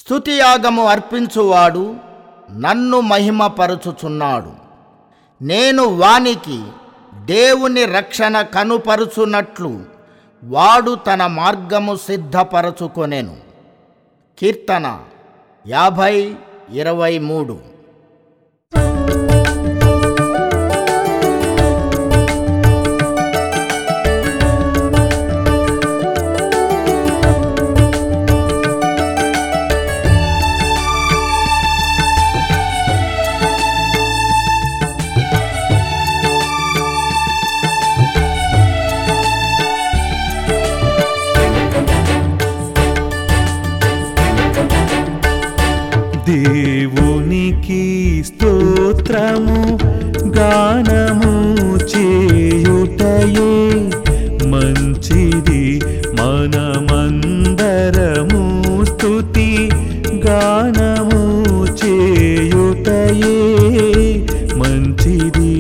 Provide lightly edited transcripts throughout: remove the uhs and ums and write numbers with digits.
స్తుతియాగము అర్పించువాడు నన్ను మహిమపరచుచున్నాడు. నేను వానికి దేవుని రక్షణ కనుపరుచున్నట్లు వాడు తన మార్గము సిద్ధపరచుకొనెను. కీర్తన 50:23. దేవునికి స్తోత్రము గానము చేయుటయే మంచిది. మనమందరము స్తుతి గానము చేయుటయే మంచిది.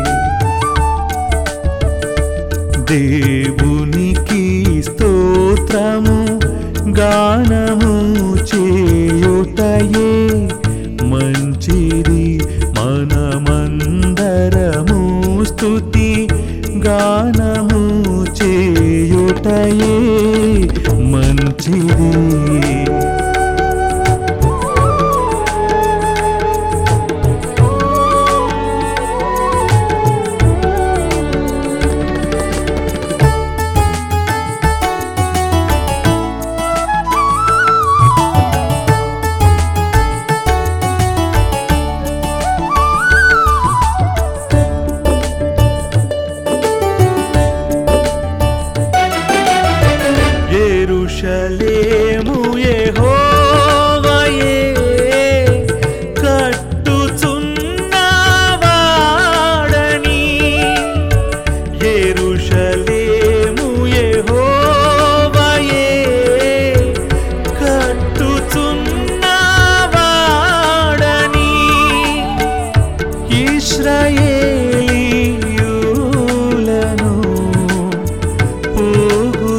దేవునికి స్తోత్రము గానము చేయుటయే మంచిది. మనమందరము స్తుతి గానము చేయుటయే మంచిది. యెరూషలేము యెహోవాయే కట్టుచున్నవాడని. యెరూషలేము యెహోవాయే కట్టుచున్నవాడని. ఇశ్రాయేలీయులను పోగు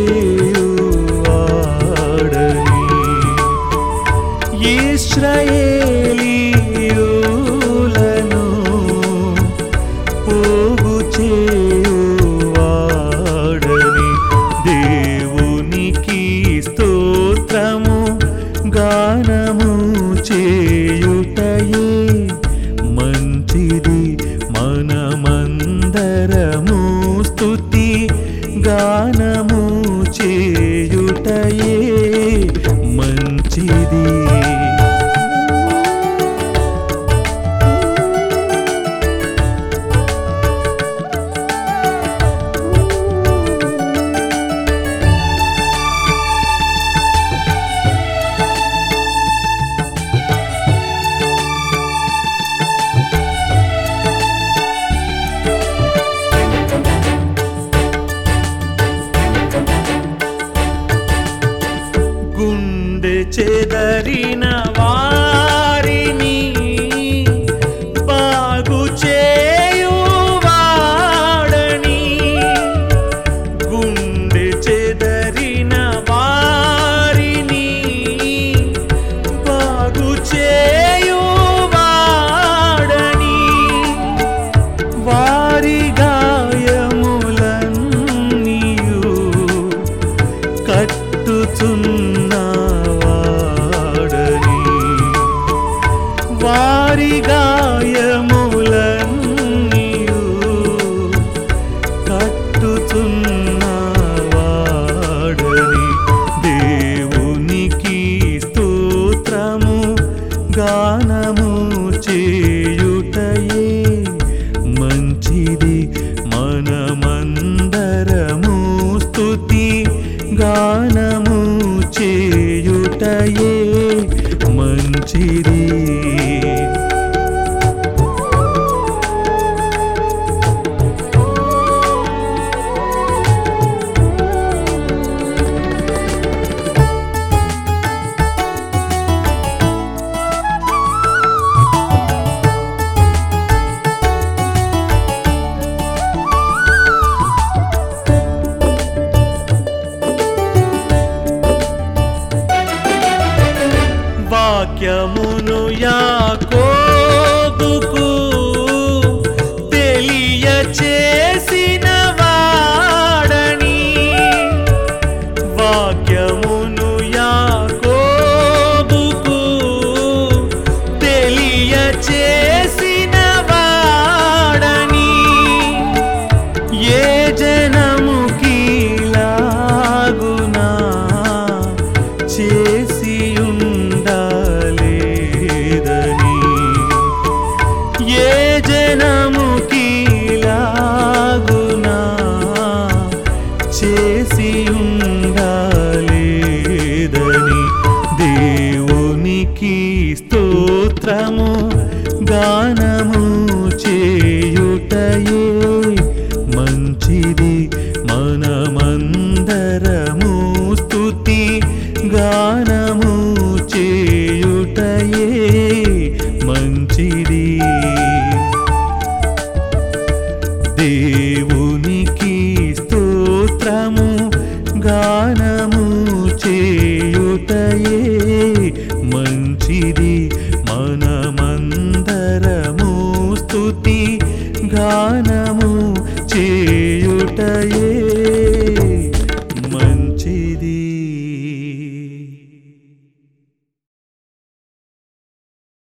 ఇశ్రాయేలీయులను పోగు చేయువాడని. దేవునికి స్తోత్రము గానము చేయుటయే మంచిది. మనమందరము స్తుతి గానము చేయుటయే మంచిది. గుండె చెదరిన వారిని బాగు చేయువాడని. గుండె చెదరిన వారిని బాగు చేయువాడని. వారి గాయములన్నీయు కట్టుచున్నవాడని. వారి గాయములన్నీయు కట్టుచున్నవాడని. దేవునికి స్తోత్రము గానము చేయుటయే మంచిది. మనమందరము స్తుతి గానము చేయుటయే మంచిది. వాక్యమును యాకోబుకు తెలియచేసిన వాడని, వాక్యమును యాకోబుకు తెలియచేసిన వాడని, ఏ జనముకిలాగునా చేసి ఉండలేదని, ఏ జనముకిలాగునా చేసి ఉండలేదని, దేవునికి స్తోత్రము గానము చేయుటయే మంచిది. మనమందరము స్తుతి గానము చేయుటయే మంచిది. దేవునికి స్తోత్రము గానము చేయుటయే మంచిది.